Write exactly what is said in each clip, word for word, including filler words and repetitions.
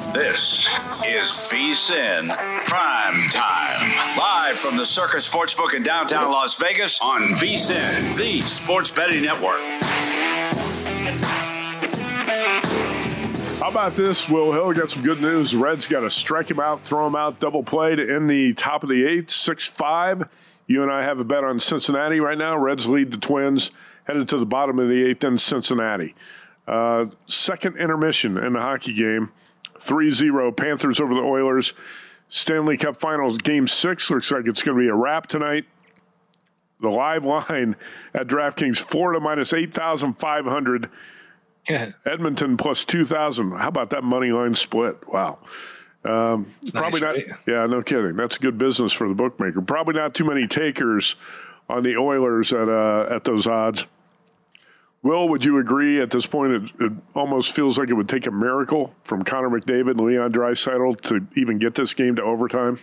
This is VSiN Prime Time. Live from the Circus Sportsbook in downtown Las Vegas on VSiN, the sports betting network. How about this, Will Hill? Got some good news. The Reds got to strike him out, throw him out, double play to end the top of the eighth, six five. You and I have a bet on Cincinnati right now. Reds lead the Twins, headed to the bottom of the eighth in Cincinnati. Uh, second intermission in the hockey game. three zero Panthers over the Oilers. Stanley Cup Finals Game six. Looks like it's going to be a wrap tonight. The live line at DraftKings, Florida minus eight thousand five hundred. Edmonton plus two thousand. How about that money line split? Wow. Um, probably nice, not. Right? Yeah, no kidding. That's good business for the bookmaker. Probably not too many takers on the Oilers at uh, at those odds. Will, would you agree at this point it, it almost feels like it would take a miracle from Connor McDavid and Leon Draisaitl to even get this game to overtime?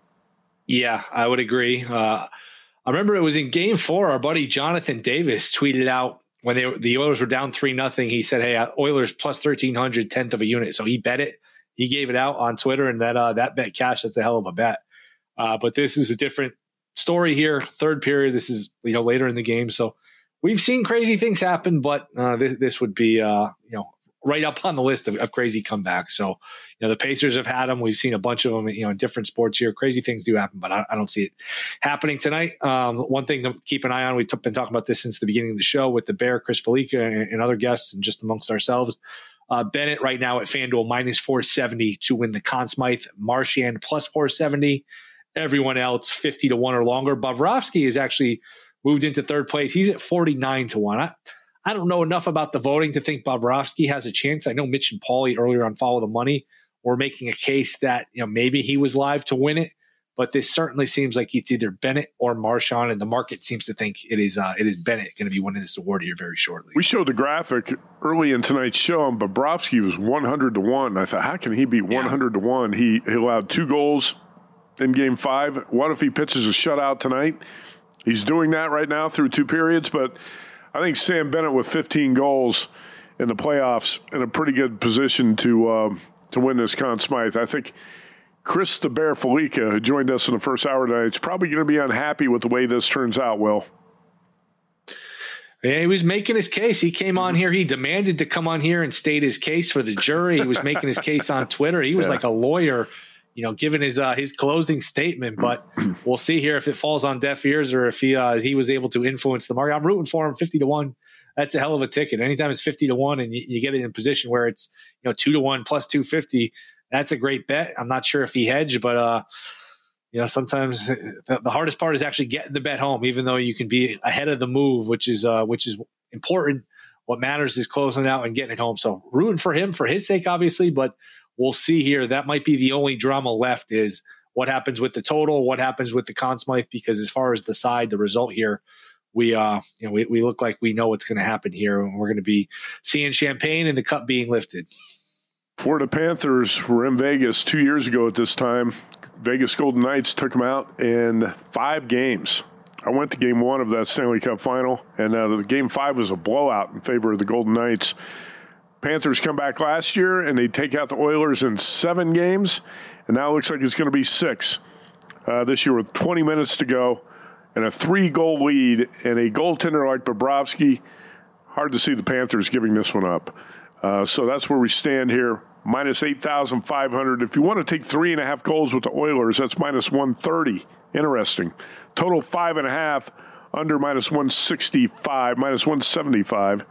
Yeah, I would agree. Uh, I remember it was in game four, our buddy Jonathan Davis tweeted out when they the Oilers were down three nothing. He said, hey, Oilers plus thirteen hundred, tenth of a unit. So he bet it. He gave it out on Twitter, and that uh, that bet cash, that's a hell of a bet. Uh, but this is a different story here. Third period, this is you know later in the game. So we've seen crazy things happen, but uh, this, this would be, uh, you know, right up on the list of, of crazy comebacks. So, you know, the Pacers have had them. We've seen a bunch of them, you know, in different sports here. Crazy things do happen, but I, I don't see it happening tonight. Um, one thing to keep an eye on, we've t- been talking about this since the beginning of the show with the Bear, Chris Felica, and, and other guests, and just amongst ourselves. Uh, Bennett right now at FanDuel minus four seventy to win the Conn Smythe. Marchand plus four seventy. Everyone else fifty to one or longer. Bobrovsky is actually moved into third place. He's at forty-nine to one. I, I don't know enough about the voting to think Bobrovsky has a chance. I know Mitch and Paulie earlier on Follow the Money were making a case that you know maybe he was live to win it, but this certainly seems like it's either Bennett or Marchand, and the market seems to think it is uh, it is Bennett going to be winning this award here very shortly. We showed the graphic early in tonight's show, and Bobrovsky was one hundred to one. I thought, how can he be one hundred to one? He, he allowed two goals in game five. What if he pitches a shutout tonight? He's doing that right now through two periods, but I think Sam Bennett with fifteen goals in the playoffs in a pretty good position to uh, to win this Conn Smythe. I think Chris the Bear Felica, who joined us in the first hour tonight, is probably going to be unhappy with the way this turns out, Will. Yeah, he was making his case. He came on here. He demanded to come on here and state his case for the jury. He was making his case on Twitter. He was yeah. like a lawyer, you know, giving his uh, his closing statement, but we'll see here if it falls on deaf ears or if he uh, he was able to influence the market. I'm rooting for him, fifty to one. That's a hell of a ticket. Anytime it's fifty to one and you, you get it in a position where it's you know two to one plus two fifty, that's a great bet. I'm not sure if he hedged, but uh, you know sometimes the, the hardest part is actually getting the bet home, even though you can be ahead of the move, which is uh, which is important. What matters is closing out and getting it home. So rooting for him for his sake, obviously, but we'll see here. That might be the only drama left is what happens with the total, what happens with the Conn Smythe, because as far as the side, the result here, we uh, you know, we, we look like we know what's going to happen here, and we're going to be seeing champagne and the cup being lifted. Florida Panthers were in Vegas two years ago at this time. Vegas Golden Knights took them out in five games. I went to game one of that Stanley Cup final, and uh, the game five was a blowout in favor of the Golden Knights. Panthers come back last year, and they take out the Oilers in seven games, and now it looks like it's going to be six. Uh, this year with twenty minutes to go and a three-goal lead and a goaltender like Bobrovsky, hard to see the Panthers giving this one up. Uh, so that's where we stand here, minus eight thousand five hundred. If you want to take three and a half goals with the Oilers, that's minus one thirty. Interesting. Total five and a half, under minus one sixty-five, minus one seventy-five.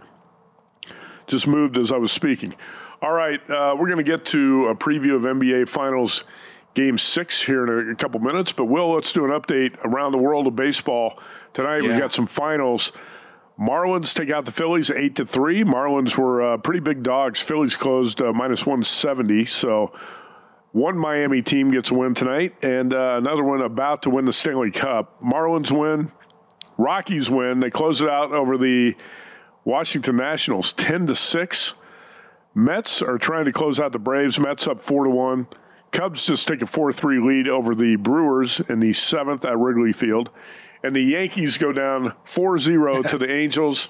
Just moved as I was speaking. All right, uh, we're going to get to a preview of N B A Finals Game six here in a, a couple minutes. But, Will, let's do an update around the world of baseball. Tonight yeah. we got some finals. Marlins take out the Phillies eight to three. Marlins were uh, pretty big dogs. Phillies closed uh, minus one seventy. So one Miami team gets a win tonight, and uh, another one about to win the Stanley Cup. Marlins win. Rockies win. They close it out over the Washington Nationals ten to six. Mets are trying to close out the Braves. Mets up four to one. Cubs just take a four three lead over the Brewers in the seventh at Wrigley Field. And the Yankees go down four zero to the Angels.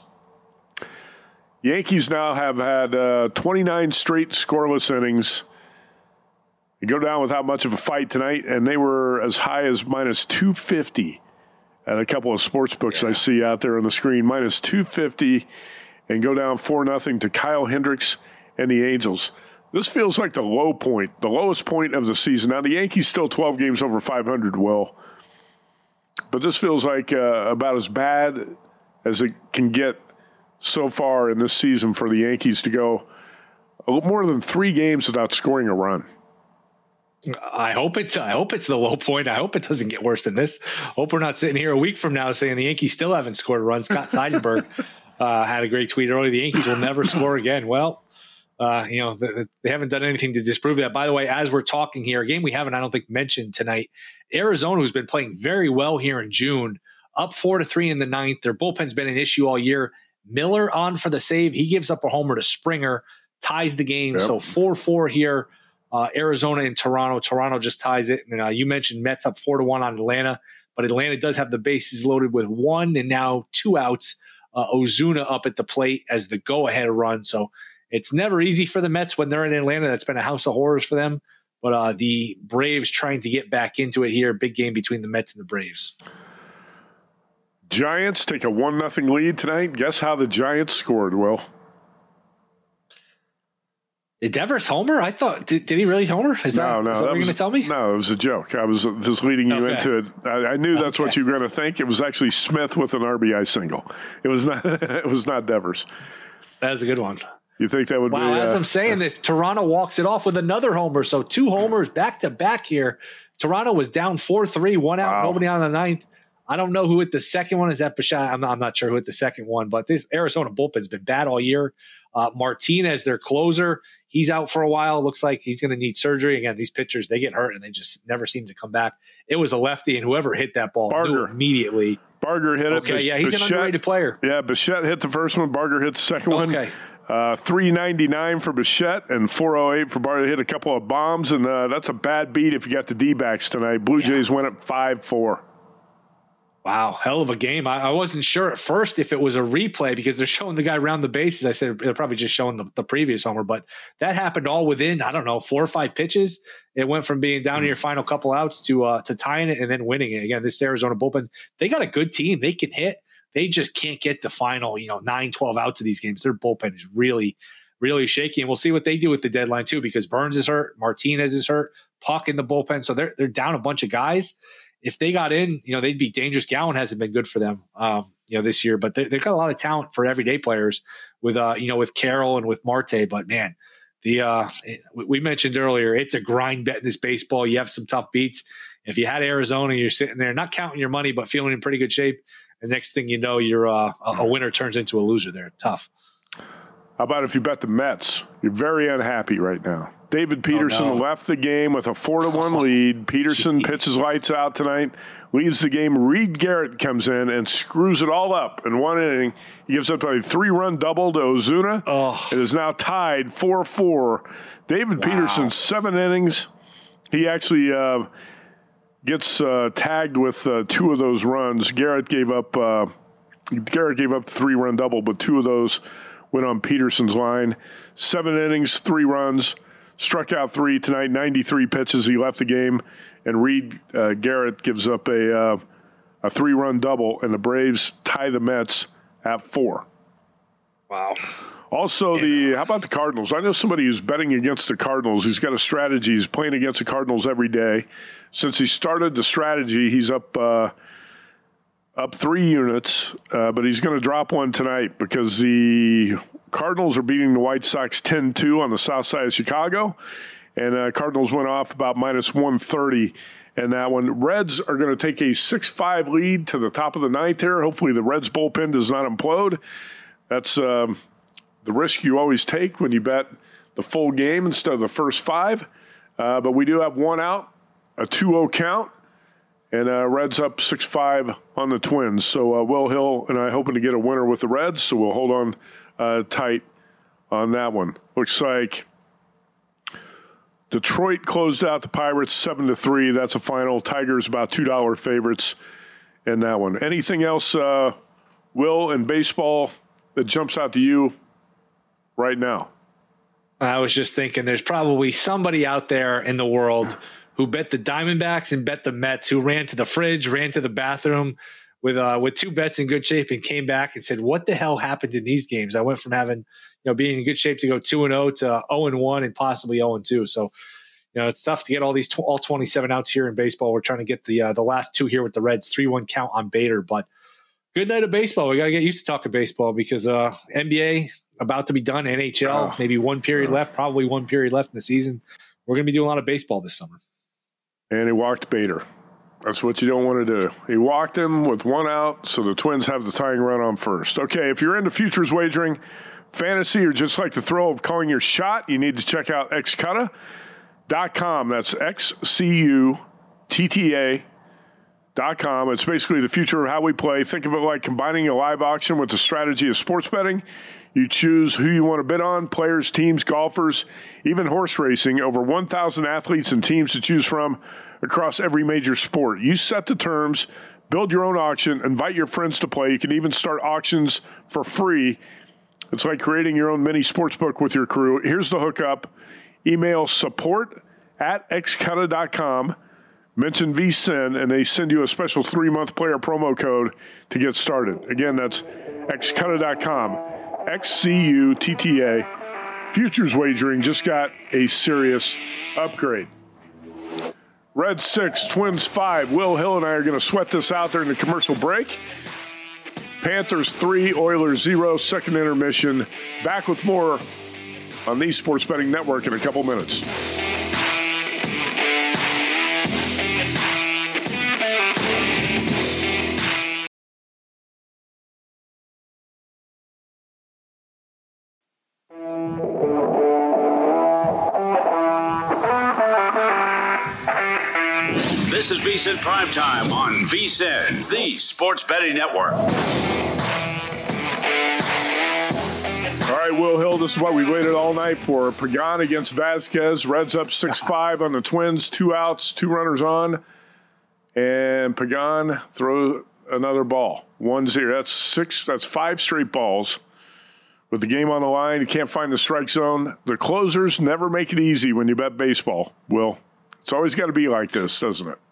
Yankees now have had uh, twenty-nine straight scoreless innings. You go down without much of a fight tonight, and they were as high as minus two fifty at a couple of sports books yeah. I see out there on the screen. Minus two fifty, and go down four nothing to Kyle Hendricks and the Angels. This feels like the low point, the lowest point of the season. Now, the Yankees still twelve games over five hundred, Will. But this feels like uh, about as bad as it can get so far in this season for the Yankees to go a little more than three games without scoring a run. I hope it's I hope it's the low point. I hope it doesn't get worse than this. Hope we're not sitting here a week from now saying the Yankees still haven't scored a run. Scott Seidenberg uh, had a great tweet earlier. The Yankees will never score again. Well, uh, you know, they, they haven't done anything to disprove that. By the way, as we're talking here, a game we haven't, I don't think, mentioned tonight, Arizona, who's been playing very well here in June, up four to three in the ninth. Their bullpen's been an issue all year. Miller on for the save. He gives up a homer to Springer, ties the game. Yep. So four four here. Uh, Arizona and Toronto. Toronto just ties it. And uh, you mentioned Mets up four to one on Atlanta, but Atlanta does have the bases loaded with one and now two outs. Uh, Ozuna up at the plate as the go-ahead run. So it's never easy for the Mets when they're in Atlanta. That's been a house of horrors for them. But uh, the Braves trying to get back into it here. Big game between the Mets and the Braves. Giants take a one nothing lead tonight. Guess how the Giants scored, Will? Did Devers homer? I thought, did, did he really homer? Is no, that, no, is that, that what you're going to tell me? No, it was a joke. I was just leading you okay. into it. I, I knew that's okay. what you were going to think. It was actually Smith with an R B I single. It was not. It was not Devers. That was a good one. You think that would wow, be? Wow, as uh, I'm saying this, Toronto walks it off with another homer. So two homers back to back here. Toronto was down four three, one out, wow. nobody on the ninth. I don't know who hit the second one. Is that Bichette? I'm not, I'm not sure who hit the second one, but this Arizona bullpen's been bad all year. Uh, Martinez, their closer, he's out for a while. Looks like he's going to need surgery. Again, these pitchers, they get hurt and they just never seem to come back. It was a lefty, and whoever hit that ball knew immediately. Barger hit it. Okay, yeah, he's Bichette, an underrated player. Yeah, Bichette hit the first one. Barger hit the second one. Okay. Uh, three ninety-nine for Bichette and four oh eight for Barger. Hit a couple of bombs, and uh, that's a bad beat if you got the D-backs tonight. Blue yeah. Jays went up five four. Wow, hell of a game. I, I wasn't sure at first if it was a replay because they're showing the guy around the bases. I said they're probably just showing the, the previous homer, but that happened all within, I don't know, four or five pitches. It went from being down to your final couple outs to uh, to tying it and then winning it. Again, this Arizona bullpen, they got a good team. They can hit. They just can't get the final, you know, nine, twelve outs of these games. Their bullpen is really, really shaky. And we'll see what they do with the deadline too, because Burns is hurt, Martinez is hurt, Puck in the bullpen. So they're they're down a bunch of guys. If they got in, you know, they'd be dangerous. Gowan hasn't been good for them, um, you know, this year, but they've got a lot of talent for everyday players with, uh, you know, with Carroll and with Marte. But man, the uh, we mentioned earlier, it's a grind bet in this baseball. You have some tough beats. If you had Arizona, you're sitting there not counting your money, but feeling in pretty good shape. The next thing you know, you're uh, a winner turns into a loser there. Tough. How about if you bet the Mets? You're very unhappy right now. David Peterson oh, no. left the game with a four to one lead. Peterson Jeez. pitches lights out tonight, leaves the game. Reed Garrett comes in and screws it all up in one inning. He gives up a three-run double to Ozuna. Oh. It is now tied four four. David wow. Peterson, seven innings. He actually uh, gets uh, tagged with uh, two of those runs. Garrett gave up. Uh, Garrett gave up the three-run double, but two of those went on Peterson's line. Seven innings, three runs, struck out three tonight, ninety-three pitches. He left the game, and Reed uh, Garrett gives up a uh, a three-run double, and the Braves tie the Mets at four. Wow. Also, the how about the Cardinals? I know somebody who's betting against the Cardinals. He's got a strategy. He's playing against the Cardinals every day. Since he started the strategy, he's up uh, up three units, uh, but he's going to drop one tonight because the Cardinals are beating the White Sox ten two on the south side of Chicago, and uh, Cardinals went off about minus one thirty in that one. Reds are going to take a six five lead to the top of the ninth here. Hopefully the Reds bullpen does not implode. That's um, the risk you always take when you bet the full game instead of the first five. Uh, but we do have one out, a two oh count. And uh, Reds up six five on the Twins. So uh, Will Hill and I hoping to get a winner with the Reds, so we'll hold on uh, tight on that one. Looks like Detroit closed out the Pirates seven to three. That's a final. Tigers about two dollar favorites in that one. Anything else, uh, Will, in baseball that jumps out to you right now? I was just thinking there's probably somebody out there in the world who bet the Diamondbacks and bet the Mets, who ran to the fridge, ran to the bathroom with uh, with two bets in good shape and came back and said, what the hell happened in these games? I went from having, you know, being in good shape to go two and oh to oh and one and possibly oh and two. So, you know, it's tough to get all these tw- all twenty-seven outs here in baseball. We're trying to get the uh, the last two here with the Reds, three one count on Bader. But good night of baseball. We got to get used to talking baseball because uh, N B A about to be done, N H L, oh, maybe one period oh. left, probably one period left in the season. We're going to be doing a lot of baseball this summer. And he walked Bader. That's what you don't want to do. He walked him with one out, so the Twins have the tying run on first. Okay, if you're into futures wagering, fantasy, or just like the thrill of calling your shot, you need to check out X Cutta dot com. That's X C U T T A dot com. It's basically the future of how we play. Think of it like combining a live auction with the strategy of sports betting. You choose who you want to bid on, players, teams, golfers, even horse racing. Over one thousand athletes and teams to choose from across every major sport. You set the terms, build your own auction, invite your friends to play. You can even start auctions for free. It's like creating your own mini sportsbook with your crew. Here's the hookup. Email support at X Cutta dot com. Mention V S I N, and they send you a special three-month player promo code to get started. Again, that's X Cutta dot com. X C U T T A. Futures wagering just got a serious upgrade. Reds six, Twins five. Will Hill and I are going to sweat this out during the commercial break. Panthers three, Oilers zero, second intermission. Back with more on the Sports Betting Network in a couple minutes. This is V S I N Primetime on V S I N, the Sports Betting Network. All right, Will Hill, this is what we waited all night for. Pagan against Vasquez. Reds up six five on the Twins. Two outs, two runners on. And Pagan throws another ball. one zero. That's six. That's five straight balls. With the game on the line, you can't find the strike zone. The closers never make it easy when you bet baseball, Will. It's always got to be like this, doesn't it?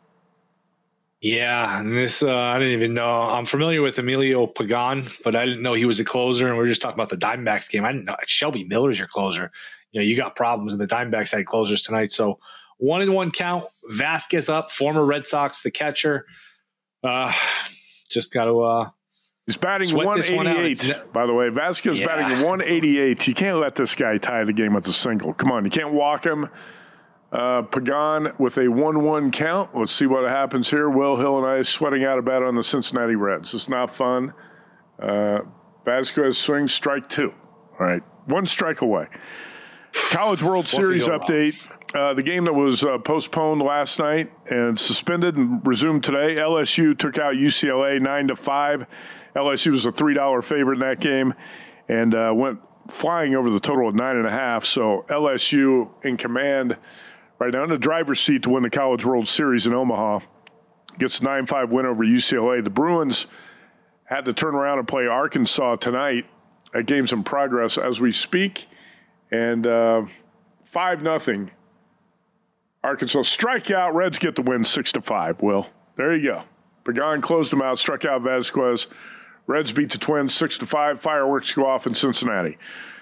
Yeah, and this, uh, I didn't even know. I'm familiar with Emilio Pagan, but I didn't know he was a closer, and we were just talking about the Diamondbacks game. I didn't know Shelby Miller's your closer. You know, you got problems, and the Diamondbacks had closers tonight. So one and one count, Vasquez up, former Red Sox, the catcher. Uh, just got to uh, He's batting one eighty-eight, one by the way. Vasquez yeah. batting one eighty-eight. You can't let this guy tie the game with a single. Come on, you can't walk him. Uh, Pagan with a one one count. Let's see what happens here. Will Hill and I sweating out a bet on the Cincinnati Reds. It's not fun. Uh, Vasquez swings strike two. All right, one strike away. College World Series update. Uh, the game that was uh, postponed last night and suspended and resumed today. L S U took out U C L A nine to five. L S U was a three dollar favorite in that game and uh, went flying over the total of nine and a half. So L S U in command right now in the driver's seat to win the College World Series in Omaha. Gets a nine five win over U C L A. The Bruins had to turn around and play Arkansas tonight. That game's in progress as we speak. And uh, five nothing. Arkansas strikeout. Reds get the win six to five. Will, there you go. Pagan closed them out, struck out Vasquez. Reds beat the Twins six to five. Fireworks go off in Cincinnati.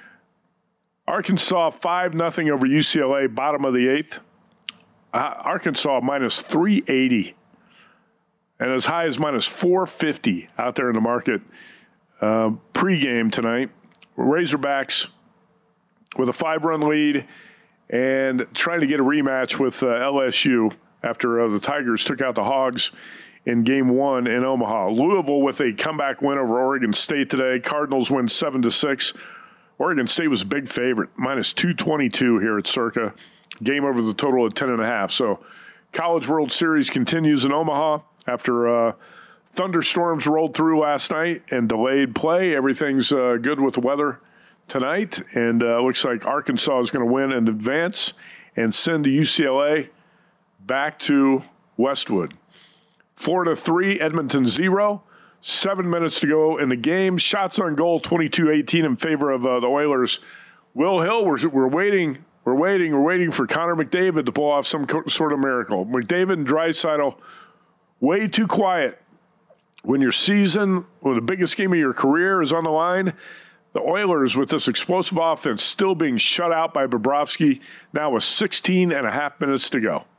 Arkansas five nothing over U C L A, bottom of the eighth. Uh, Arkansas minus three eighty. And as high as minus four fifty out there in the market. Uh, pre-game tonight. Razorbacks with a five-run lead and trying to get a rematch with uh, L S U after uh, the Tigers took out the Hogs in game one in Omaha. Louisville with a comeback win over Oregon State today. Cardinals win seven to six. Oregon State was a big favorite, minus two twenty-two here at Circa. Game over the total of ten and a half. So College World Series continues in Omaha after uh, thunderstorms rolled through last night and delayed play. Everything's uh, good with the weather tonight, and uh, looks like Arkansas is going to win and advance and send U C L A back to Westwood. Florida three, Edmonton zero. Seven minutes to go in the game. Shots on goal, twenty-two eighteen in favor of uh, the Oilers. Will Hill, we're, we're waiting, we're waiting, we're waiting for Connor McDavid to pull off some co- sort of miracle. McDavid and Draisaitl, way too quiet. When your season, when the biggest game of your career is on the line, the Oilers, with this explosive offense, still being shut out by Bobrovsky, now with sixteen and a half minutes to go.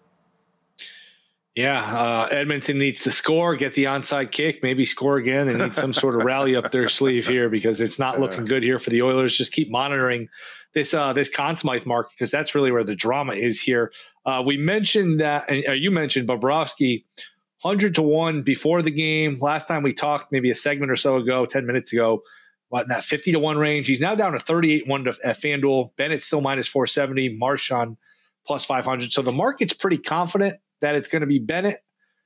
Yeah, uh, Edmonton needs to score, get the onside kick, maybe score again, and need some sort of rally up their sleeve here because it's not looking good here for the Oilers. Just keep monitoring this uh, this Conn Smythe market because that's really where the drama is here. Uh, we mentioned that, and uh, you mentioned Bobrovsky, one hundred to one before the game. Last time we talked, maybe a segment or so ago, ten minutes ago, what, in that fifty to one range. He's now down to thirty-eight one at FanDuel. Bennett still minus four seventy. Marchand plus five hundred. So the market's pretty confident that it's going to be Bennett.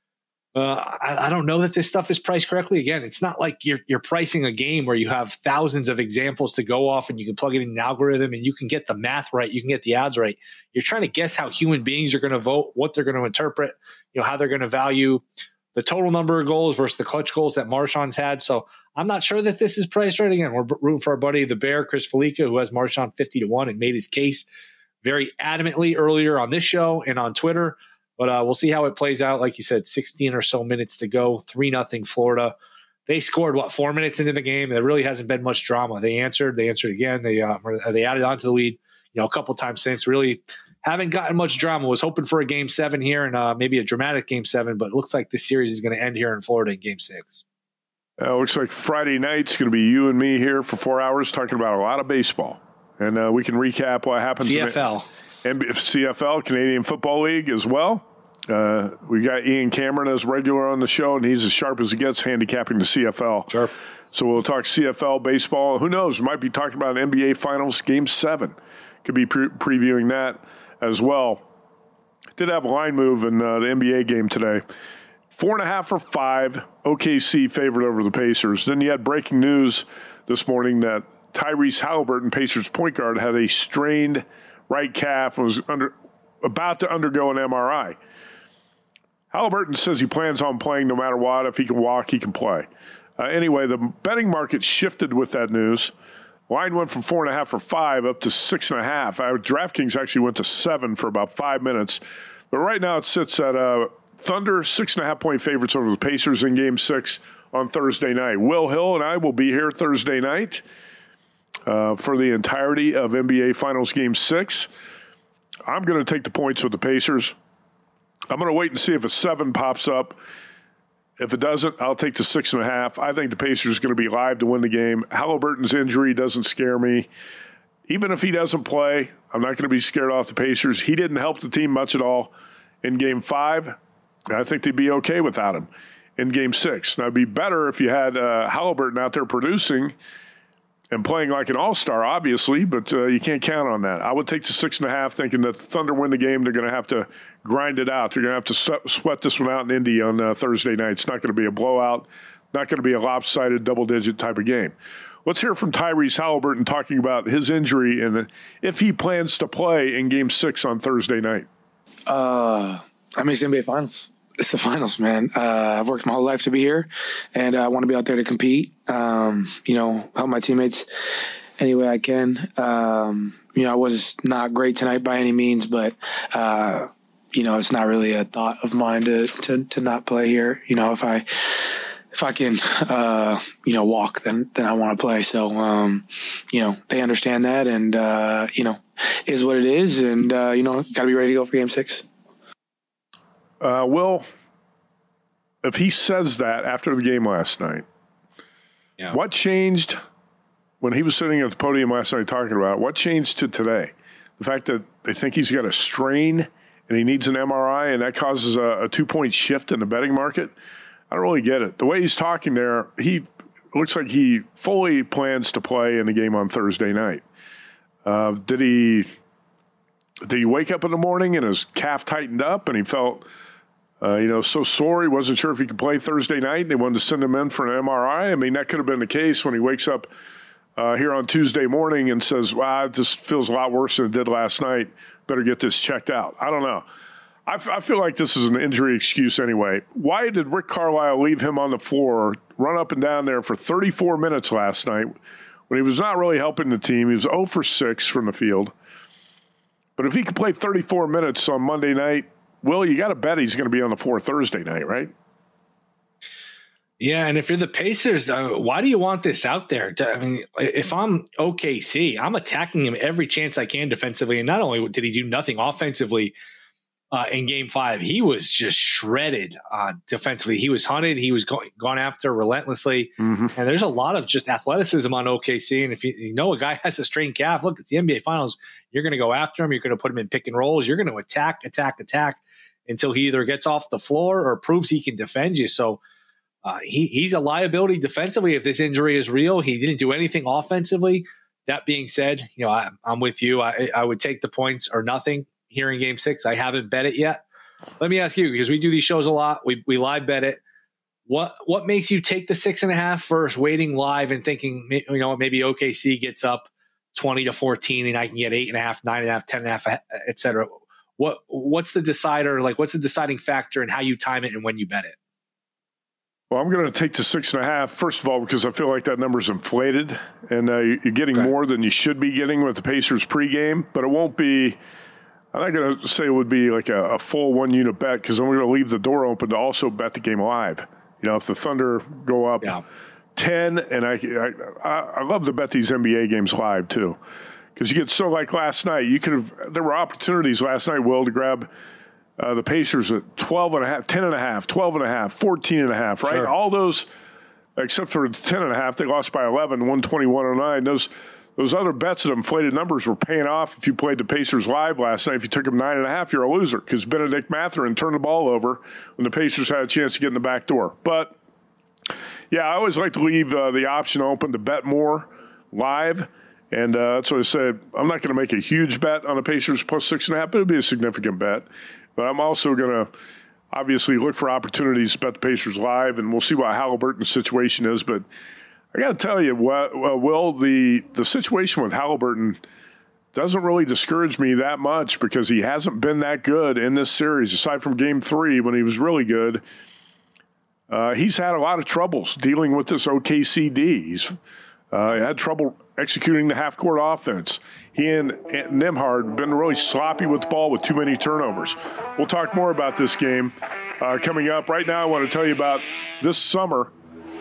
Uh, I, I don't know that this stuff is priced correctly. Again, it's not like you're you're pricing a game where you have thousands of examples to go off and you can plug it in an algorithm and you can get the math right. You can get the odds right. You're trying to guess how human beings are going to vote, what they're going to interpret, you know, how they're going to value the total number of goals versus the clutch goals that Marchand's had. So I'm not sure that this is priced right. Again, we're rooting for our buddy, the Bear, Chris Felica, who has Marchand fifty to one and made his case very adamantly earlier on this show and on Twitter. But uh, we'll see how it plays out. Like you said, sixteen or so minutes to go, three nothing Florida. They scored, what, four minutes into the game? There really hasn't been much drama. They answered. They answered again. They uh, they added on to the lead, you know, a couple times since. Really haven't gotten much drama. Was hoping for a game seven here and uh, maybe a dramatic game seven, but it looks like this series is going to end here in Florida in game six. Uh, looks like Friday night's going to be you and me here for four hours talking about a lot of baseball. And uh, we can recap what happens C F L. in the C F L, Canadian Football League as well. Uh, we got Ian Cameron as regular on the show, and he's as sharp as it gets handicapping the C F L. Sure. So we'll talk C F L, baseball. Who knows? We might be talking about an N B A Finals Game seven. Could be pre- previewing that as well. Did have a line move in uh, the N B A game today. Four and a half or five, O K C favored over the Pacers. Then you had breaking news this morning that Tyrese Halliburton, Pacers point guard, had a strained right calf and was under, about to undergo an M R I. Halliburton says he plans on playing no matter what. If he can walk, he can play. Uh, anyway, the betting market shifted with that news. Line went from four and a half or five up to six and a half. Uh, DraftKings actually went to seven for about five minutes. But right now it sits at uh, Thunder, six and a half point favorites over the Pacers in game six on Thursday night. Will Hill and I will be here Thursday night uh, for the entirety of N B A Finals game six. I'm going to take the points with the Pacers. I'm going to wait and see if a seven pops up. If it doesn't, I'll take the six and a half. I think the Pacers are going to be live to win the game. Halliburton's injury doesn't scare me. Even if he doesn't play, I'm not going to be scared off the Pacers. He didn't help the team much at all in game five. I think they'd be okay without him in game six. Now, it'd be better if you had uh, Halliburton out there producing and playing like an all-star, obviously, but uh, you can't count on that. I would take the six and a half, thinking that the Thunder win the game. They're going to have to grind it out. They're going to have to sweat this one out in Indy on uh, Thursday night. It's not going to be a blowout, not going to be a lopsided double-digit type of game. Let's hear from Tyrese Halliburton talking about his injury and if he plans to play in game six on Thursday night. Uh, I mean, it's N B A Finals. It's the finals, man. Uh, I've worked my whole life to be here, and I want to be out there to compete. Um, you know, help my teammates any way I can. Um, you know, I was not great tonight by any means, but uh, you know, it's not really a thought of mine to to to not play here. You know, if I if I can, uh, you know, walk, then then I want to play. So, um, you know, they understand that, and uh, you know, is what it is, and uh, you know, got to be ready to go for game six. Uh, well, if he says that after the game last night, yeah. What changed when he was sitting at the podium last night talking about it? What changed to today? The fact that they think he's got a strain and he needs an M R I, and that causes a, a two-point shift in the betting market? I don't really get it. The way he's talking there, he looks like he fully plans to play in the game on Thursday night. Uh, did he? Did he wake up in the morning and his calf tightened up and he felt, uh, you know, so sore he wasn't sure if he could play Thursday night and they wanted to send him in for an M R I? I mean, that could have been the case when he wakes up uh, here on Tuesday morning and says, wow, it just feels a lot worse than it did last night. Better get this checked out. I don't know. I, f- I feel like this is an injury excuse anyway. Why did Rick Carlisle leave him on the floor, run up and down there for thirty-four minutes last night when he was not really helping the team. He was zero for six from the field. But if he could play thirty-four minutes on Monday night, Will, you got to bet he's going to be on the floor Thursday night, right? Yeah, and if you're the Pacers, uh, why do you want this out there? I mean, if I'm O K C, I'm attacking him every chance I can defensively. And not only did he do nothing offensively uh, in Game Five, he was just shredded uh, defensively. He was hunted. He was going, gone after relentlessly. Mm-hmm. And there's a lot of just athleticism on O K C. And if you, you know a guy has a strained calf, look, it's the N B A Finals. You're going to go after him. You're going to put him in pick and rolls. You're going to attack, attack, attack until he either gets off the floor or proves he can defend you. So, Uh, he he's a liability defensively if this injury is real. He didn't do anything offensively. That being said, you know, I, I'm with you. I, I would take the points or nothing here in Game Six. I haven't bet it yet. Let me ask you, because we do these shows a lot. We we live bet it. What what makes you take the six and a half versus waiting live and thinking, you know, maybe O K C gets up twenty to fourteen and I can get eight and a half, nine and a half, ten and a half, et cetera. What what's the decider? Like, what's the deciding factor in how you time it and when you bet it? Well, I'm going to take the six and a half, first of all, because I feel like that number's inflated, and uh, you're getting okay. more than you should be getting with the Pacers pregame, but it won't be – I'm not going to say it would be like a, a full one-unit bet because I'm going to leave the door open to also bet the game live. You know, if the Thunder go up yeah. ten, and I, I I love to bet these N B A games live too, because you get so like last night, you could have – there were opportunities last night, Will, to grab – Uh, the Pacers at twelve and a half, ten and a half, twelve and a half, fourteen and a half, right? Sure. All those, except for ten and a half, they lost by eleven, one twenty-one oh nine. Those those other bets at inflated numbers were paying off if you played the Pacers live last night. If you took them nine and a half, you're a loser because Benedict Mathurin turned the ball over when the Pacers had a chance to get in the back door. But, yeah, I always like to leave uh, the option open to bet more live. And uh, that's what I said. I'm not going to make a huge bet on the Pacers plus six and a half, but it'll be a significant bet. But I'm also going to obviously look for opportunities to bet the Pacers live, and we'll see what Halliburton's situation is. But I got to tell you, well, Will, the, the situation with Halliburton doesn't really discourage me that much because he hasn't been that good in this series, aside from Game three when he was really good. Uh, he's had a lot of troubles dealing with this O K C D. He's uh, had trouble executing the half-court offense. He and, and Nembhard have been really sloppy with the ball with too many turnovers. We'll talk more about this game uh, coming up. Right now, I want to tell you about this summer.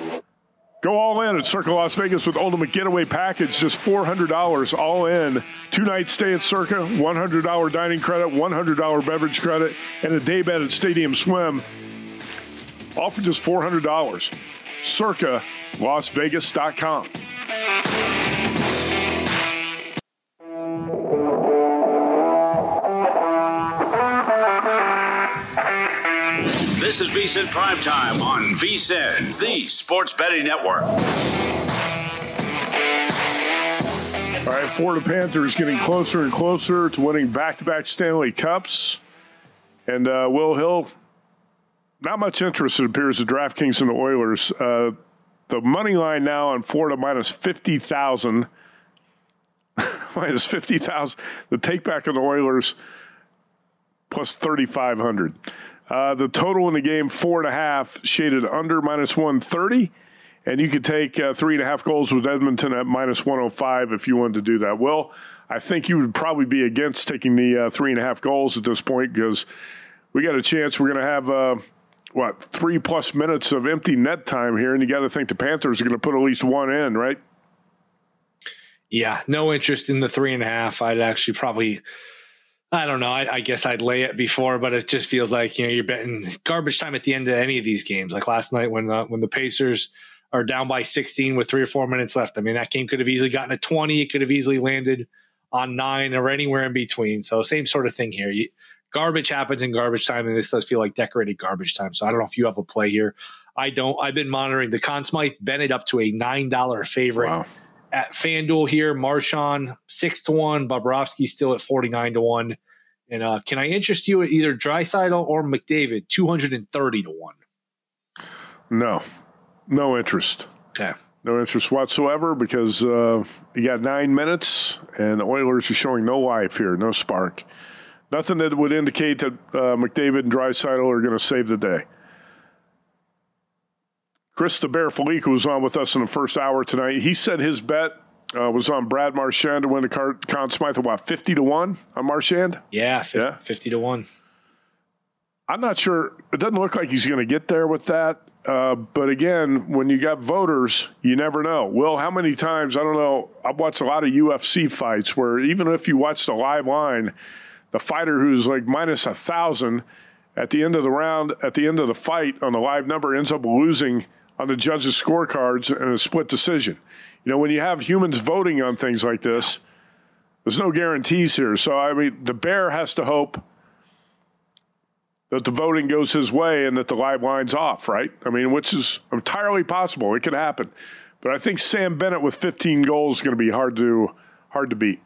Go all in at Circa Las Vegas with Ultimate Getaway Package. Just four hundred dollars all in. Two-night stay at Circa, one hundred dollars dining credit, one hundred dollars beverage credit, and a day bet at Stadium Swim. All for just four hundred dollars. Circa Las Vegas dot com. This is VSiN Primetime on VSiN, the Sports Betting Network. All right, Florida Panthers getting closer and closer to winning back-to-back Stanley Cups. And uh, Will Hill, not much interest, it appears, at DraftKings and the Oilers. Uh, the money line now on Florida minus fifty thousand. minus fifty thousand. The take-back on the Oilers plus thirty-five hundred. Uh, the total in the game, four and a half, shaded under minus one thirty. And you could take uh, three and a half goals with Edmonton at minus one oh five if you wanted to do that. Well, I think you would probably be against taking the uh, three and a half goals at this point because we got a chance. We're going to have, uh, what, three plus minutes of empty net time here. And you got to think the Panthers are going to put at least one in, right? Yeah, no interest in the three and a half. I'd actually probably... I don't know. I, I guess I'd lay it before, but it just feels like, you know, you're betting garbage time at the end of any of these games. Like last night when uh, when the Pacers are down by sixteen with three or four minutes left. I mean, that game could have easily gotten a twenty. It could have easily landed on nine or anywhere in between. So same sort of thing here. You, garbage happens in garbage time, and this does feel like decorated garbage time. So I don't know if you have a play here. I don't. I've been monitoring the Conn Smythe Bennett up to a nine dollar favorite. Wow. At FanDuel here. Marchand six to one. Bobrovsky still at forty-nine to one. And uh, can I interest you at either Draisaitl or McDavid, two hundred thirty to one? No, no interest. Okay. No interest whatsoever because uh, you got nine minutes and the Oilers are showing no life here, no spark. Nothing that would indicate that uh, McDavid and Draisaitl are going to save the day. Chris the Bear Felica was on with us in the first hour tonight. He said his bet uh, was on Brad Marchand to win the Car- Conn Smythe, what, fifty to one on Marchand? Yeah, fifty, yeah, fifty to one. I'm not sure. It doesn't look like he's going to get there with that. Uh, but again, when you got voters, you never know. Will, how many times, I don't know, I've watched a lot of U F C fights where even if you watch the live line, the fighter who's like minus a thousand at the end of the round, at the end of the fight on the live number ends up losing on the judges' scorecards in a split decision. You know, when you have humans voting on things like this, there's no guarantees here. So, I mean, the Bear has to hope that the voting goes his way and that the live line's off, right? I mean, which is entirely possible. It could happen. But I think Sam Bennett with fifteen goals is going to be hard to hard to beat.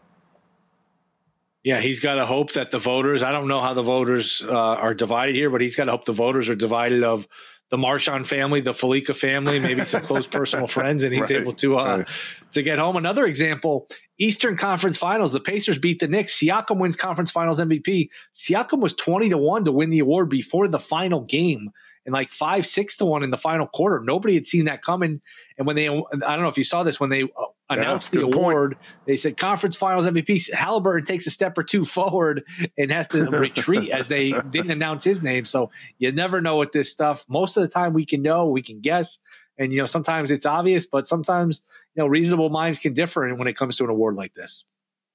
Yeah, he's got to hope that the voters, I don't know how the voters uh, are divided here, but he's got to hope the voters are divided of the Marchand family, the Felica family, maybe some close personal friends, and he's right. able to uh, right. to get home. Another example, Eastern Conference Finals, the Pacers beat the Knicks. Siakam wins Conference Finals M V P. Siakam was twenty to one to win the award before the final game, and like five, six to one in the final quarter. Nobody had seen that coming. And when they, I don't know if you saw this, when they announced yeah, the award, point. They said Conference Finals M V P. Halliburton takes a step or two forward and has to retreat as they didn't announce his name. So you never know with this stuff. Most of the time we can know, we can guess. And, you know, sometimes it's obvious, but sometimes, you know, reasonable minds can differ when it comes to an award like this.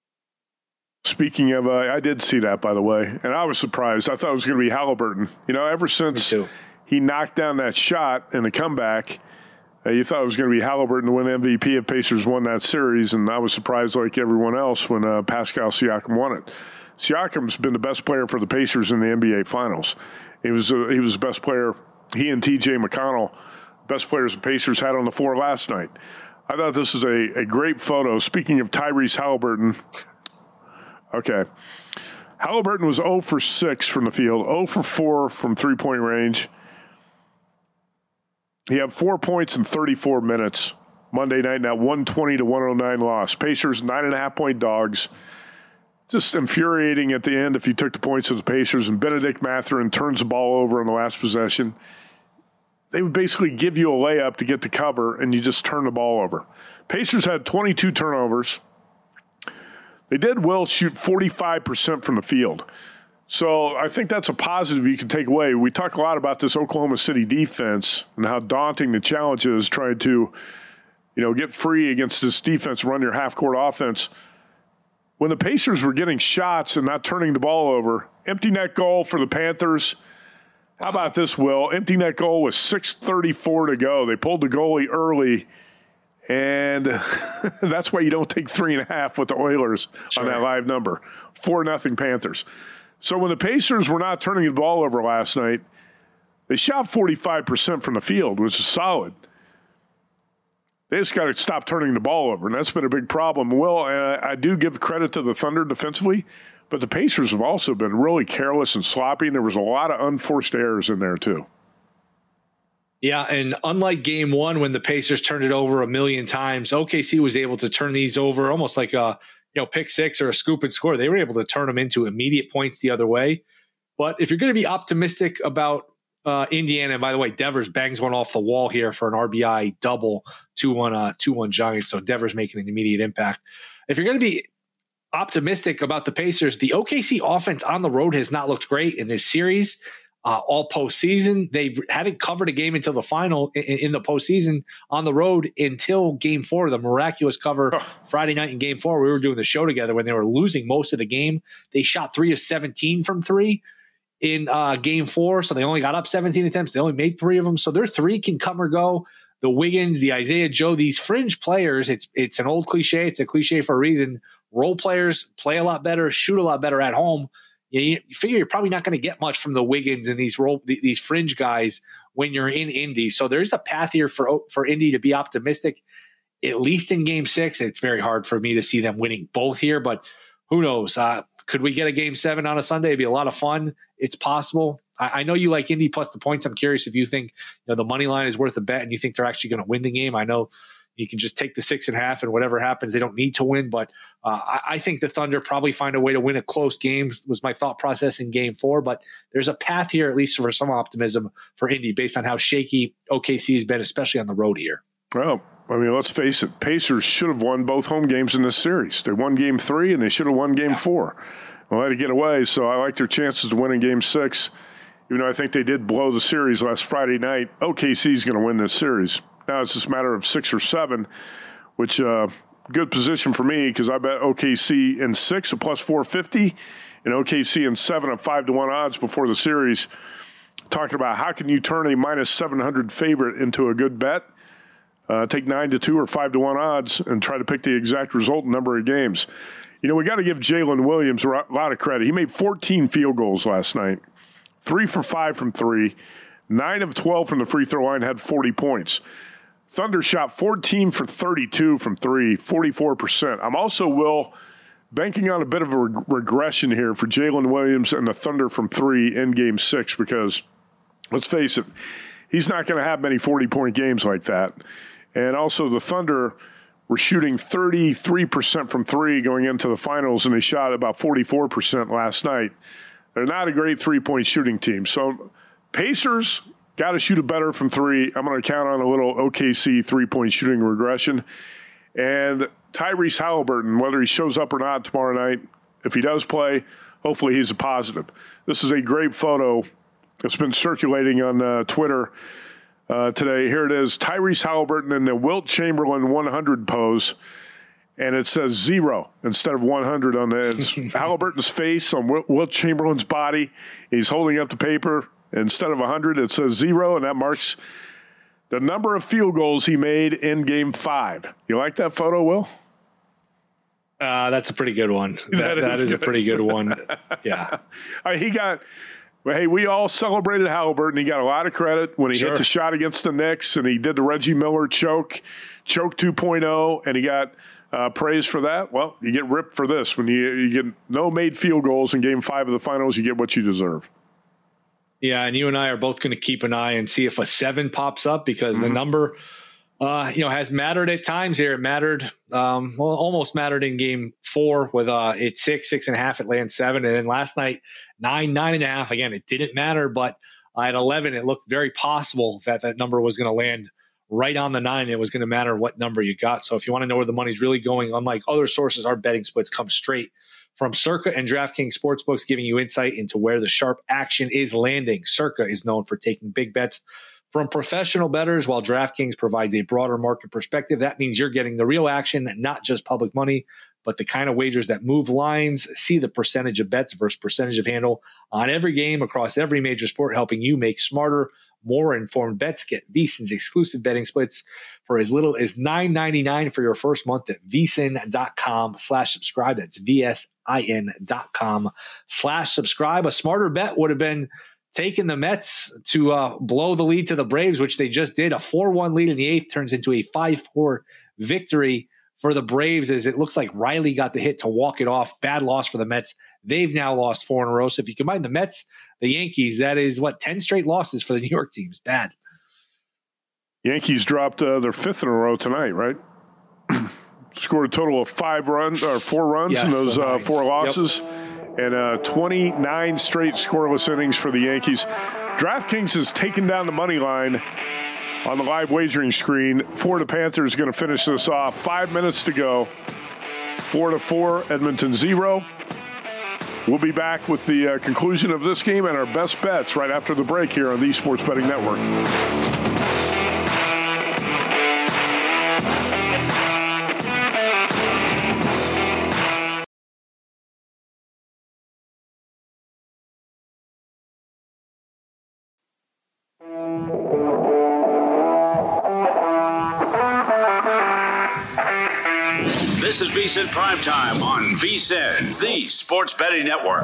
Speaking of, uh, I did see that, by the way, and I was surprised. I thought it was going to be Halliburton. You know, ever since he knocked down that shot in the comeback, uh, you thought it was going to be Halliburton to win M V P if Pacers won that series, and I was surprised like everyone else when uh, Pascal Siakam won it. Siakam's been the best player for the Pacers in the N B A Finals. He was uh, he was the best player. He and T J McConnell, best players the Pacers had on the floor last night. I thought this is a, a great photo. Speaking of Tyrese Halliburton, okay. Halliburton was zero for six from the field, zero for four from three-point range. He had four points in thirty-four minutes Monday night in that one twenty to one oh nine loss. Pacers, nine and a half point dogs. Just infuriating at the end if you took the points of the Pacers, and Benedict Mathurin turns the ball over on the last possession. They would basically give you a layup to get the cover, and you just turn the ball over. Pacers had twenty-two turnovers. They did well shoot forty-five percent from the field. So I think that's a positive you can take away. We talk a lot about this Oklahoma City defense and how daunting the challenge is trying to, you know, get free against this defense, run your half-court offense. When the Pacers were getting shots and not turning the ball over, empty net goal for the Panthers. How about this, Will? Empty net goal with six thirty-four to go. They pulled the goalie early, and that's why you don't take three and a half with the Oilers sure. on that live number. Four nothing Panthers. So when the Pacers were not turning the ball over last night, they shot forty-five percent from the field, which is solid. They just got to stop turning the ball over, and that's been a big problem. Well, uh, I do give credit to the Thunder defensively, but the Pacers have also been really careless and sloppy, and there was a lot of unforced errors in there too. Yeah, and unlike game one when the Pacers turned it over a million times, O K C was able to turn these over almost like a you know pick six or a scoop and score. They were able to turn them into immediate points the other way. But if you're going to be optimistic about uh, Indiana, and by the way, Devers bangs one off the wall here for an R B I double, two one uh, two one Giants. So Devers making an immediate impact. If you're going to be optimistic about the Pacers, the O K C offense on the road has not looked great in this series. Uh, all postseason, they hadn't covered a game until the final in, in the postseason on the road until game four, the miraculous cover oh. Friday night in game four. We were doing the show together when they were losing most of the game. They shot three of seventeen from three in uh, game four. So they only got up seventeen attempts. They only made three of them. So their three can come or go. The Wiggins, the Isaiah Joe, these fringe players, it's, it's an old cliche. It's a cliche for a reason. Role players play a lot better, shoot a lot better at home. You, you figure you're probably not going to get much from the Wiggins and these role, these fringe guys when you're in Indy. So there's a path here for for Indy to be optimistic, at least in Game Six. It's very hard for me to see them winning both here, but who knows? Uh, could we get a Game Seven on a Sunday? It'd be a lot of fun. It's possible. I, I know you like Indy plus the points. I'm curious if you think you know the money line is worth a bet and you think they're actually going to win the game. I know. You can just take the six and a half and whatever happens, they don't need to win. But uh, I, I think the Thunder probably find a way to win a close game was my thought process in game four. But there's a path here, at least for some optimism for Indy based on how shaky O K C has been, especially on the road here. Well, I mean, let's face it. Pacers should have won both home games in this series. They won game three, and they should have won game four. Well, they had to get away, so I like their chances to win in game six. Even though I think they did blow the series last Friday night, O K C is going to win this series. Now it's just a matter of six or seven, which uh, good position for me because I bet O K C in six at plus four fifty and O K C in seven at five to one odds before the series. Talking about how can you turn a minus seven hundred favorite into a good bet. Uh, take nine to two or five to one odds and try to pick the exact result in number of games. You know, we got to give Jalen Williams a lot of credit. He made fourteen field goals last night, three for five from three, nine of twelve from the free throw line, had forty points. Thunder shot fourteen for thirty-two from three, forty-four percent. I'm also, Will, banking on a bit of a reg- regression here for Jalen Williams and the Thunder from three in game six because, let's face it, he's not going to have many forty-point games like that. And also the Thunder were shooting thirty-three percent from three going into the finals, and they shot about forty-four percent last night. They're not a great three-point shooting team. So Pacers got to shoot it better from three. I'm going to count on a little O K C three-point shooting regression. And Tyrese Halliburton, whether he shows up or not tomorrow night, if he does play, hopefully he's a positive. This is a great photo that's been circulating on uh, Twitter Uh, today. Here it is, Tyrese Halliburton in the Wilt Chamberlain one hundred pose, and it says zero instead of one hundred on the it's Halliburton's face on Wilt, Wilt Chamberlain's body. He's holding up the paper. Instead of one hundred, it says zero, and that marks the number of field goals he made in game five. You like that photo, Will? Uh, that's a pretty good one. That, that is, that is a pretty good one. Yeah. Uh, he got... Well, hey, we all celebrated Halliburton. He got a lot of credit when he Sure. hit the shot against the Knicks, and he did the Reggie Miller choke, choke two point oh, and he got uh, praise for that. Well, you get ripped for this. When you, you get no made field goals in game five of the finals, you get what you deserve. Yeah, and you and I are both going to keep an eye and see if a seven pops up because mm-hmm. the number – Uh, you know, has mattered at times here. It mattered, um, well, almost mattered in game four with uh, it's six, six and a half, it lands seven. And then last night, nine, nine and a half. Again, it didn't matter, but uh, at eleven, it looked very possible that that number was going to land right on the nine. It was going to matter what number you got. So if you want to know where the money's really going, unlike other sources, our betting splits come straight from Circa and DraftKings Sportsbooks, giving you insight into where the sharp action is landing. Circa is known for taking big bets from professional bettors, while DraftKings provides a broader market perspective. That means you're getting the real action, not just public money, but the kind of wagers that move lines. See the percentage of bets versus percentage of handle on every game across every major sport, helping you make smarter, more informed bets. Get VSiN's exclusive betting splits for as little as nine ninety-nine for your first month at vsin.com slash subscribe. That's V-S-I-N dot com slash subscribe. A smarter bet would have been taking the Mets to uh, blow the lead to the Braves, which they just did. A four one lead in the eighth turns into a five four victory for the Braves as it looks like Riley got the hit to walk it off. Bad loss for the Mets. They've now lost four in a row. So if you combine the Mets, the Yankees, that is, what, ten straight losses for the New York teams. Bad. Yankees dropped uh, their fifth in a row tonight, right? Scored a total of five runs or four runs yes, in those so uh, nice. four losses. Yep. And uh, twenty-nine straight scoreless innings for the Yankees. DraftKings has taken down the money line on the live wagering screen. Florida Panthers going to finish this off. Five minutes to go. Florida four, Edmonton zero. We'll be back with the uh, conclusion of this game and our best bets right after the break here on the Sports Betting Network. This is VSiN Primetime on VSiN, the Sports Betting Network.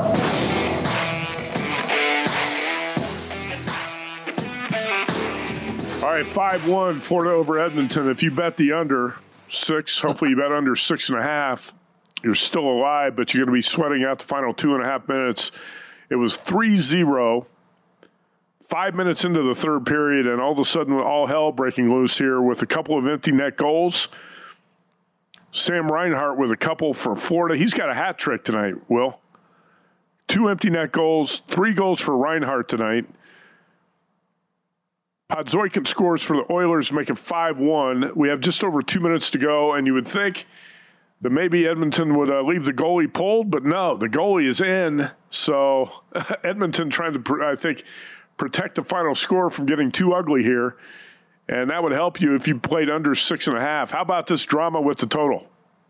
All right, five one, Florida over Edmonton. If you bet the under six, hopefully you bet under six and a half, you're still alive, but you're going to be sweating out the final two and a half minutes. It was three zero, five minutes into the third period, and all of a sudden all hell breaking loose here with a couple of empty net goals. Sam Reinhart with a couple for Florida. He's got a hat trick tonight, Will. Two empty net goals, three goals for Reinhart tonight. Podzoikin scores for the Oilers, make it five one. We have just over two minutes to go, and you would think that maybe Edmonton would uh, leave the goalie pulled, but no, the goalie is in. So Edmonton trying to, I think, protect the final score from getting too ugly here, and that would help you if you played under six and a half. How about this drama with the total?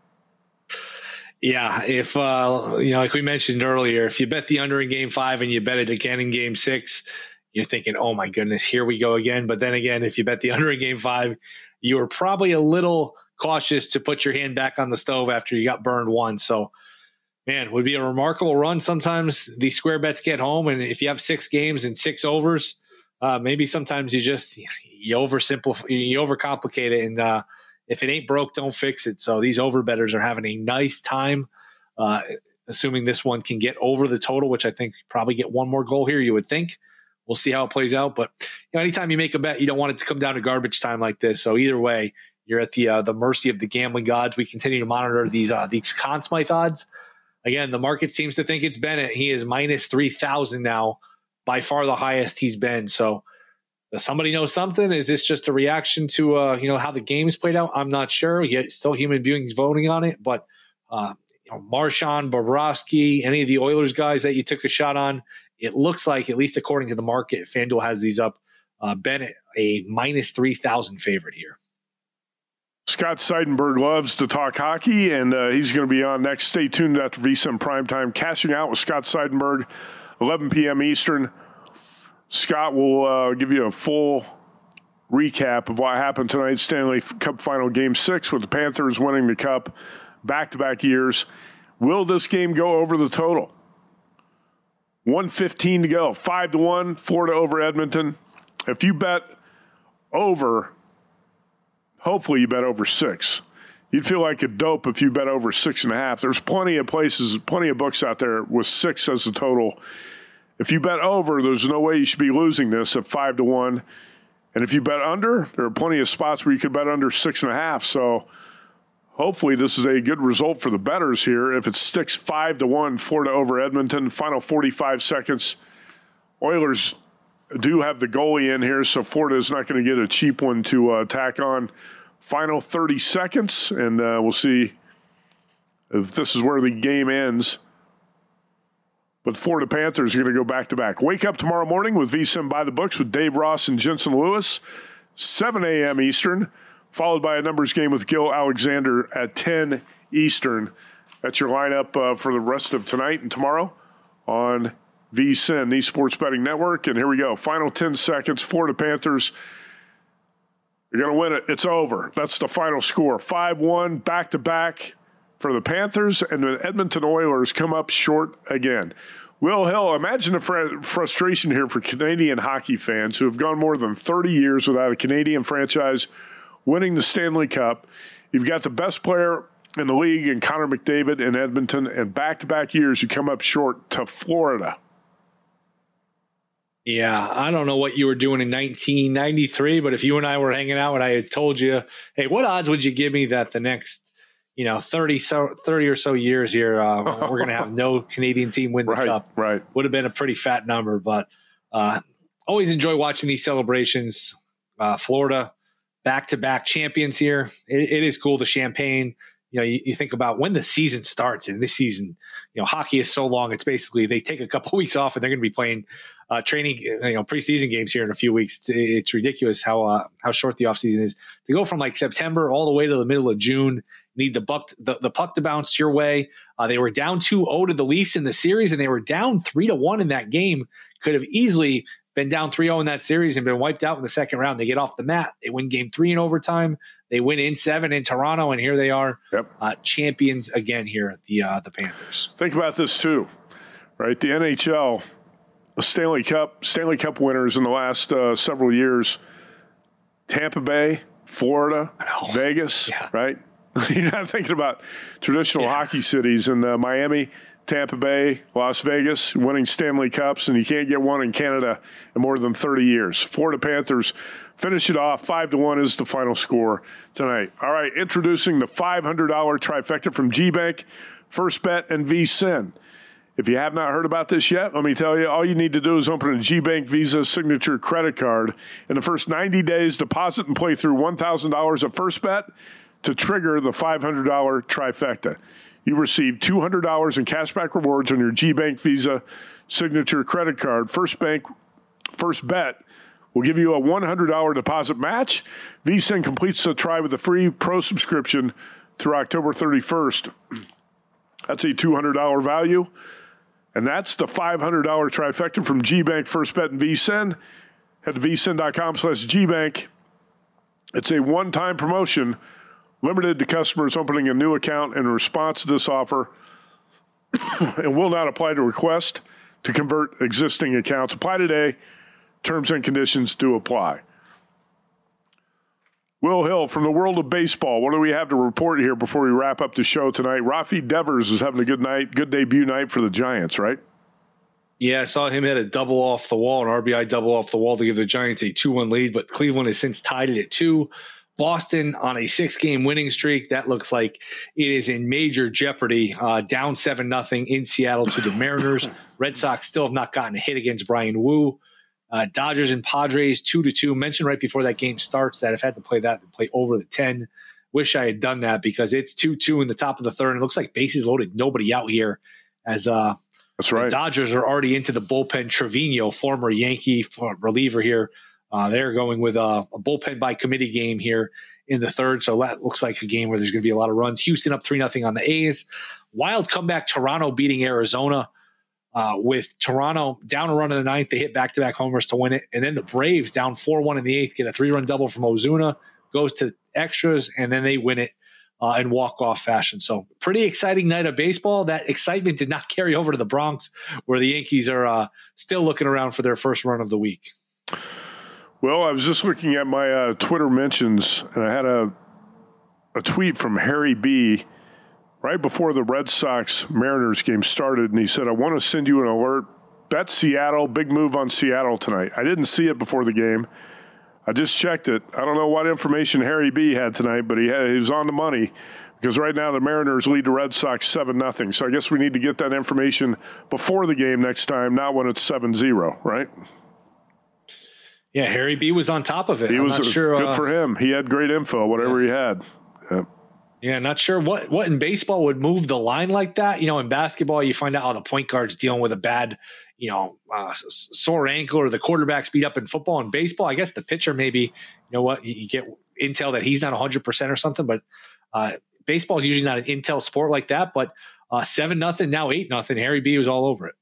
Yeah, if, uh, you know, like we mentioned earlier, if you bet the under in game five and you bet it again in game six, you're thinking, oh my goodness, here we go again. But then again, if you bet the under in game five, you were probably a little cautious to put your hand back on the stove after you got burned once. So, man, would be a remarkable run. Sometimes these square bets get home, and if you have six games and six overs, uh, maybe sometimes you just you oversimplify, you overcomplicate it, and uh, if it ain't broke, don't fix it. So these over bettors are having a nice time, uh, assuming this one can get over the total, which I think probably get one more goal here. You would think. We'll see how it plays out, but you know, anytime you make a bet, you don't want it to come down to garbage time like this. So either way, you're at the uh, the mercy of the gambling gods. We continue to monitor these uh, these Conn Smythe odds. Again, the market seems to think it's Bennett. He is minus three thousand now, by far the highest he's been. So does somebody know something? Is this just a reaction to uh, you know how the game's played out? I'm not sure. Yet still human beings voting on it. But uh, you know, Marchand, Bobrovsky, any of the Oilers guys that you took a shot on, it looks like, at least according to the market, FanDuel has these up. Uh, Bennett, a minus three thousand favorite here. Scott Seidenberg loves to talk hockey, and uh, he's going to be on next. Stay tuned after VSiN Primetime. Cashing Out with Scott Seidenberg, eleven p.m. Eastern. Scott will uh, give you a full recap of what happened tonight's Stanley Cup Final Game six with the Panthers winning the Cup back-to-back years. Will this game go over the total? one fifteen to go. five to one, Florida over Edmonton. If you bet over, hopefully you bet over six. You'd feel like a dope if you bet over six and a half. There's plenty of places, plenty of books out there with six as the total. If you bet over, there's no way you should be losing this at five to one. And if you bet under, there are plenty of spots where you could bet under six and a half. So hopefully this is a good result for the bettors here. If it sticks five to one, Florida over Edmonton, final forty-five seconds. Oilers do have the goalie in here, so Florida is not going to get a cheap one to uh, tack on. Final thirty seconds, and uh, we'll see if this is where the game ends. But Florida Panthers are going to go back-to-back. Wake up tomorrow morning with VSiN By the Books with Dave Ross and Jensen Lewis, seven a.m. Eastern, followed by a numbers game with Gil Alexander at ten Eastern. That's your lineup uh, for the rest of tonight and tomorrow on VSiN, the Sports Betting Network. And here we go. Final ten seconds. Florida Panthers, you're going to win it. It's over. That's the final score. five one, back-to-back for the Panthers, and the Edmonton Oilers come up short again. Will Hill, imagine the fr- frustration here for Canadian hockey fans who have gone more than thirty years without a Canadian franchise winning the Stanley Cup. You've got the best player in the league in Connor McDavid in Edmonton, and back-to-back years you come up short to Florida. Yeah, I don't know what you were doing in nineteen ninety-three, but if you and I were hanging out and I had told you, hey, what odds would you give me that the next, you know, thirty so thirty or so years here, uh, we're going to have no Canadian team win the right, Cup? Right. Would have been a pretty fat number, but uh, always enjoy watching these celebrations. Uh, Florida, back-to-back champions here. It, it is cool. The champagne. You know, you, you think about when the season starts, and this season, you know, hockey is so long. It's basically they take a couple weeks off and they're going to be playing uh, training, you know, preseason games here in a few weeks. It's, it's ridiculous how uh, how short the offseason is. To go from like September all the way to the middle of June, need the buck the, the puck to bounce your way. Uh, they were down two oh to the Leafs in the series, and they were down three to one in that game. Could have easily been down three oh in that series and been wiped out in the second round. They get off the mat. They win game three in overtime. They win in seven in Toronto, and here they are, yep. uh, champions again here, the uh, the Panthers. Think about this too, right? The N H L, the Stanley Cup, Stanley Cup winners in the last uh, several years, Tampa Bay, Florida, Vegas, yeah. right? You're not thinking about traditional yeah. hockey cities in uh, Miami, Tampa Bay, Las Vegas, winning Stanley Cups, and you can't get one in Canada in more than thirty years. Florida Panthers finish it off. Five to one is the final score tonight. All right, introducing the five hundred dollars trifecta from G Bank, First Bet, and VSiN. If you have not heard about this yet, let me tell you, all you need to do is open a G-Bank Visa Signature credit card. In the first ninety days, deposit and play through one thousand dollars at First Bet to trigger the five hundred dollars trifecta. You receive two hundred dollars in cashback rewards on your G-Bank Visa Signature credit card. First Bank, First Bet will give you a one hundred dollars deposit match. V S I N completes the try with a free pro subscription through October thirty-first. That's a two hundred dollars value. And that's the five hundred dollars trifecta from G-Bank, First Bet, and V S I N. Head to V S I N dot com slash G-Bank. It's a one-time promotion limited to customers opening a new account in response to this offer and will not apply to request to convert existing accounts. Apply today. Terms and conditions do apply. Will Hill, from the world of baseball, what do we have to report here before we wrap up the show tonight? Rafi Devers is having a good night, good debut night for the Giants, right? Yeah, I saw him hit a double off the wall, an R B I double off the wall to give the Giants a two one lead, but Cleveland has since tied it at two. Boston on a six-game winning streak. That looks like it is in major jeopardy. Uh, down seven nothing in Seattle to the Mariners. Red Sox still have not gotten a hit against Brian Wu. Uh, Dodgers and Padres two to two. Mentioned right before that game starts that if I had to play that, I'd play over the ten. Wish I had done that because it's two two in the top of the third. And it looks like bases loaded, nobody out here as uh, That's right. the Dodgers are already into the bullpen. Trevino, former Yankee reliever here, uh, they're going with a, a bullpen by committee game here in the third. So that looks like a game where there's going to be a lot of runs. Houston up three nothing on the A's. Wild comeback, Toronto beating Arizona. Uh, with Toronto down a run in the ninth, they hit back-to-back homers to win it. And then the Braves down four one in the eighth, get a three-run double from Ozuna, goes to extras, and then they win it uh, in walk-off fashion. So pretty exciting night of baseball. That excitement did not carry over to the Bronx, where the Yankees are uh, still looking around for their first run of the week. Well, I was just looking at my uh, Twitter mentions, and I had a, a tweet from Harry B., right before the Red Sox-Mariners game started, and he said, I want to send you an alert. Bet Seattle, big move on Seattle tonight. I didn't see it before the game. I just checked it. I don't know what information Harry B. had tonight, but he, had, he was on the money because right now the Mariners lead the Red Sox seven nothing. So I guess we need to get that information before the game next time, not when it's seven zero, right? Yeah, Harry B. was on top of it. He I'm was not sure, good uh, for him. He had great info, whatever yeah. he had. Yeah. Yeah, not sure what, what in baseball would move the line like that. You know, in basketball, you find out how the point guard's dealing with a bad, you know, uh, sore ankle, or the quarterback's beat up. In football and baseball, I guess the pitcher maybe, you know what, you, you get intel that he's not one hundred percent or something, but uh, baseball is usually not an intel sport like that. But uh, seven nothing, now eight nothing. Harry B. was all over it.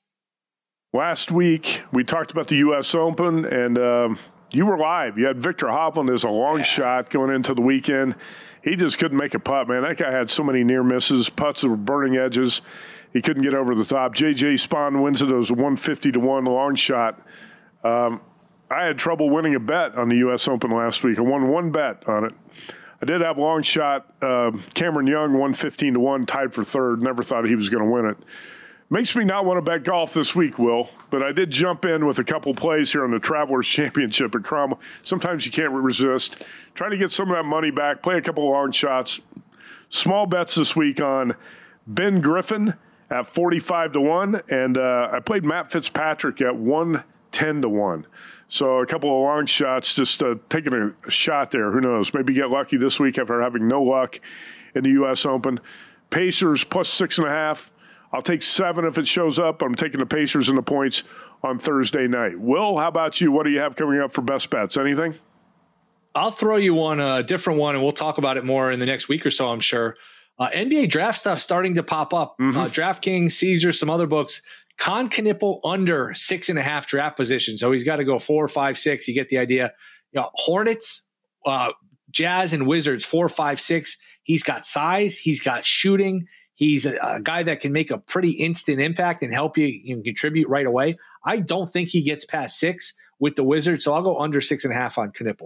Last week, we talked about the U S Open, and um, you were live. You had Victor Hovland as a long yeah. shot going into the weekend. He just couldn't make a putt, man. That guy had so many near misses, putts that were burning edges. He couldn't get over the top. J J Spaun wins it as a one fifty to one long shot. Um, I had trouble winning a bet on the U S Open last week. I won one bet on it. I did have long shot. Uh, Cameron Young, one fifteen to one, tied for third. Never thought he was going to win it. Makes me not want to bet golf this week, Will, but I did jump in with a couple plays here on the Travelers Championship at Cromwell. Sometimes you can't resist. Try to get some of that money back, play a couple of long shots. Small bets this week on Ben Griffin at forty-five to one, and uh, I played Matt Fitzpatrick at one ten to one. So a couple of long shots, just uh, taking a, a shot there. Who knows? Maybe get lucky this week after having no luck in the U S Open. Pacers plus six and a half. I'll take seven if it shows up. I'm taking the Pacers and the points on Thursday night. Will, how about you? What do you have coming up for best bets? Anything? I'll throw you one, a different one, and we'll talk about it more in the next week or so, I'm sure. Uh, N B A draft stuff starting to pop up. Mm-hmm. Uh, DraftKings, Caesar, some other books. Con Knippel under six and a half draft position. So he's got to go four, five, six. You get the idea. You know, Hornets, uh, Jazz, and Wizards, four, five, six. He's got size. He's got shooting. He's a, a guy that can make a pretty instant impact and help you, you know, contribute right away. I don't think he gets past six with the Wizards, so I'll go under six and a half on Knippel.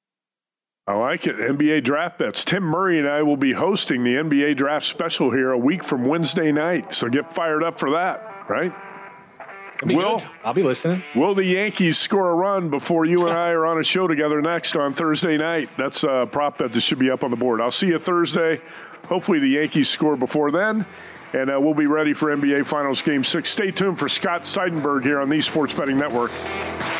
I like it. N B A draft bets. Tim Murray and I will be hosting the N B A draft special here a week from Wednesday night, so get fired up for that, right? Will, good. I'll be listening. Will the Yankees score a run before you and I are on a show together next on Thursday night? That's a prop bet that should be up on the board. I'll see you Thursday. Hopefully the Yankees score before then. And uh, we'll be ready for N B A Finals Game six. Stay tuned for Scott Seidenberg here on the Sports Betting Network.